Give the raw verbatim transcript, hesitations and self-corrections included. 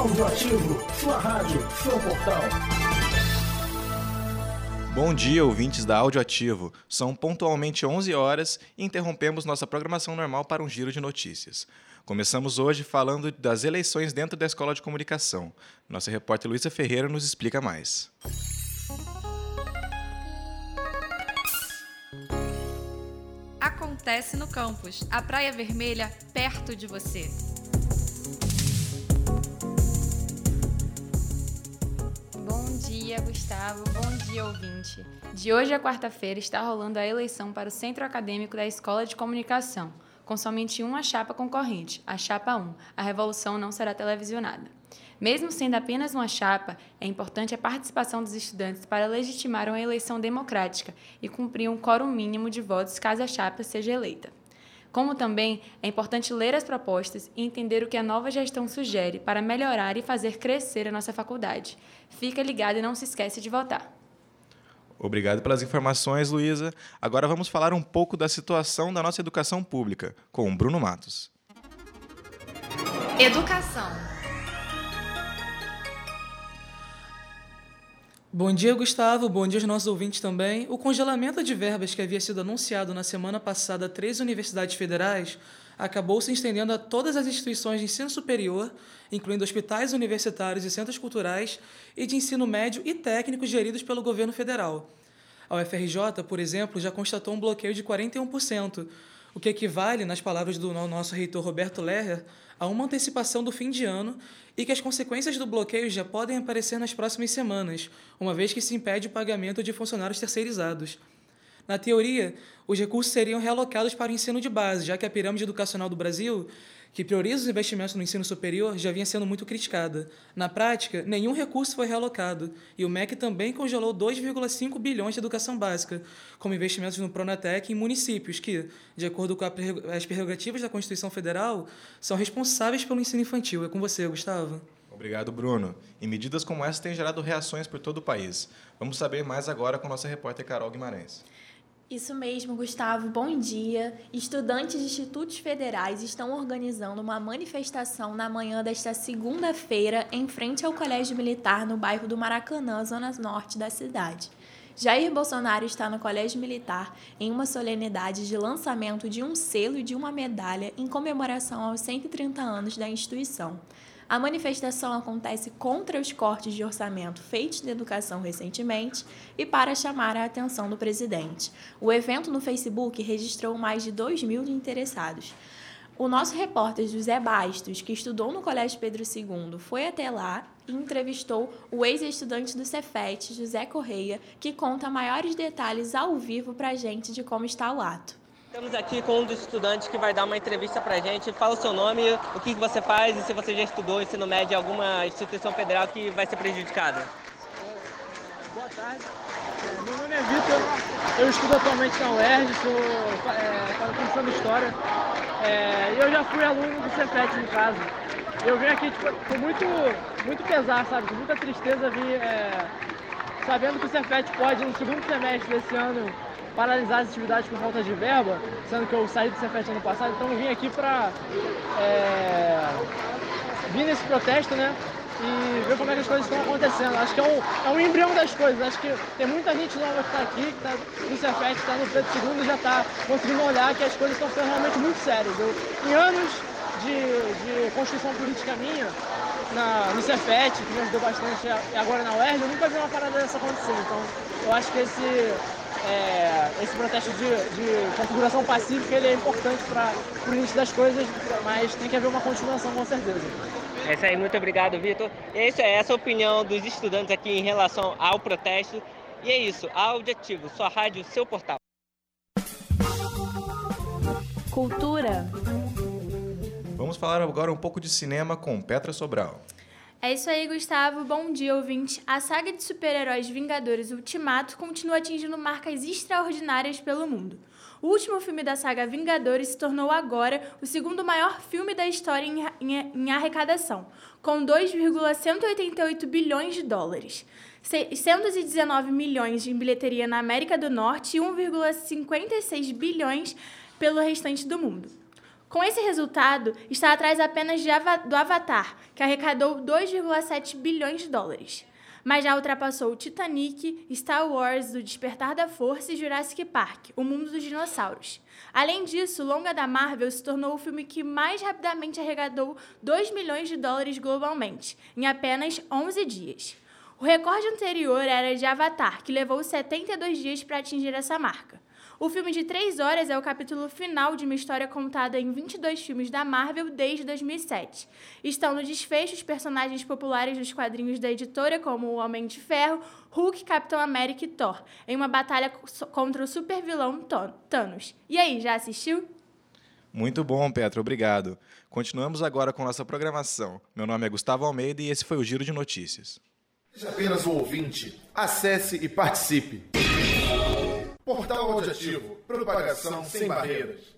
Audioativo, sua rádio, seu portal. Bom dia, ouvintes da Audioativo. São pontualmente onze horas e interrompemos nossa programação normal para um giro de notícias. Começamos hoje falando das eleições dentro da Escola de Comunicação. Nossa repórter Luísa Ferreira nos explica mais. Acontece no campus, a Praia Vermelha perto de você. Bom dia, Gustavo. Bom dia, ouvinte. De hoje a quarta-feira está rolando a eleição para o Centro Acadêmico da Escola de Comunicação, com somente uma chapa concorrente, a Chapa um. A revolução não será televisionada. Mesmo sendo apenas uma chapa, é importante a participação dos estudantes para legitimar uma eleição democrática e cumprir um quórum mínimo de votos caso a chapa seja eleita. Como também é importante ler as propostas e entender o que a nova gestão sugere para melhorar e fazer crescer a nossa faculdade. Fica ligado e não se esquece de votar. Obrigado pelas informações, Luísa. Agora vamos falar um pouco da situação da nossa educação pública, com o Bruno Matos. Educação. Bom dia, Gustavo. Bom dia aos nossos ouvintes também. O congelamento de verbas que havia sido anunciado na semana passada a três universidades federais acabou se estendendo a todas as instituições de ensino superior, incluindo hospitais universitários e centros culturais, e de ensino médio e técnico geridos pelo governo federal. A U F R J, por exemplo, já constatou um bloqueio de quarenta e um por cento, o que equivale, nas palavras do nosso reitor Roberto Lerrer, a uma antecipação do fim de ano e que as consequências do bloqueio já podem aparecer nas próximas semanas, uma vez que se impede o pagamento de funcionários terceirizados. Na teoria, os recursos seriam realocados para o ensino de base, já que a pirâmide educacional do Brasil, que prioriza os investimentos no ensino superior, já vinha sendo muito criticada. Na prática, nenhum recurso foi realocado, e o M E C também congelou dois vírgula cinco bilhões de educação básica, como investimentos no Pronatec em municípios que, de acordo com as prerrogativas da Constituição Federal, são responsáveis pelo ensino infantil. É com você, Gustavo. Obrigado, Bruno. E medidas como essa têm gerado reações por todo o país. Vamos saber mais agora com nossa repórter Carol Guimarães. Isso mesmo, Gustavo. Bom dia. Estudantes de institutos federais estão organizando uma manifestação na manhã desta segunda-feira em frente ao Colégio Militar no bairro do Maracanã, zona norte da cidade. Jair Bolsonaro está no Colégio Militar em uma solenidade de lançamento de um selo e de uma medalha em comemoração aos cento e trinta anos da instituição. A manifestação acontece contra os cortes de orçamento feitos na educação recentemente e para chamar a atenção do presidente. O evento no Facebook registrou mais de dois mil interessados. O nosso repórter José Bastos, que estudou no Colégio Pedro segundo, foi até lá e entrevistou o ex-estudante do Cefet, José Correia, que conta maiores detalhes ao vivo para a gente de como está o ato. Estamos aqui com um dos estudantes que vai dar uma entrevista para a gente. Fala o seu nome, o que você faz e se você já estudou ensino médio em alguma instituição federal que vai ser prejudicada. Boa tarde. É, meu nome é Vitor, eu estudo atualmente na U E R J, estou é, cursando História. É, e eu já fui aluno do Cefet, no caso. Eu vim aqui tipo, com muito, muito pesar, sabe? Com muita tristeza, vim é, sabendo que o Cefet pode, no segundo semestre desse ano, paralisar as atividades por falta de verba, sendo que eu saí do Cefet ano passado, então eu vim aqui para é, vir nesse protesto, né, e ver como é que as coisas estão acontecendo. Acho que é um, é um embrião das coisas, acho que tem muita gente nova que está aqui, que está no Cefet, que está no Pedro segundo e já está conseguindo olhar que as coisas estão ficando realmente muito sérias. Eu, em anos de, de construção política minha, na, no Cefet, que me ajudou bastante, e agora na U E R J, eu nunca vi uma parada dessa acontecer, então eu acho que esse... É, esse protesto de, de configuração pacífica ele é importante para o início das coisas, mas tem que haver uma continuação com certeza. É isso aí, muito obrigado, Vitor. E é isso aí, essa é a opinião dos estudantes aqui em relação ao protesto. E é isso, Audioativo, sua rádio, seu portal. Cultura. Vamos falar agora um pouco de cinema com Petra Sobral. É isso aí, Gustavo. Bom dia, ouvinte. A saga de super-heróis Vingadores Ultimato continua atingindo marcas extraordinárias pelo mundo. O último filme da saga Vingadores se tornou agora o segundo maior filme da história em, em, em arrecadação, com dois vírgula cento e oitenta e oito bilhões de dólares, seiscentos e dezenove milhões em bilheteria na América do Norte e um vírgula cinquenta e seis bilhões pelo restante do mundo. Com esse resultado, está atrás apenas de Ava- do Avatar, que arrecadou dois vírgula sete bilhões de dólares. Mas já ultrapassou o Titanic, Star Wars, O Despertar da Força e Jurassic Park, O Mundo dos Dinossauros. Além disso, o longa da Marvel se tornou o filme que mais rapidamente arrecadou dois milhões de dólares globalmente, em apenas onze dias. O recorde anterior era de Avatar, que levou setenta e dois dias para atingir essa marca. O filme de três horas é o capítulo final de uma história contada em vinte e dois filmes da Marvel desde dois mil e sete. Estão no desfecho os personagens populares dos quadrinhos da editora, como o Homem de Ferro, Hulk, Capitão América e Thor, em uma batalha contra o supervilão Thanos. E aí, já assistiu? Muito bom, Petra, obrigado. Continuamos agora com nossa programação. Meu nome é Gustavo Almeida e esse foi o Giro de Notícias. Seja apenas um ouvinte. Acesse e participe. Portal Audiativo. Propagação sem barreiras.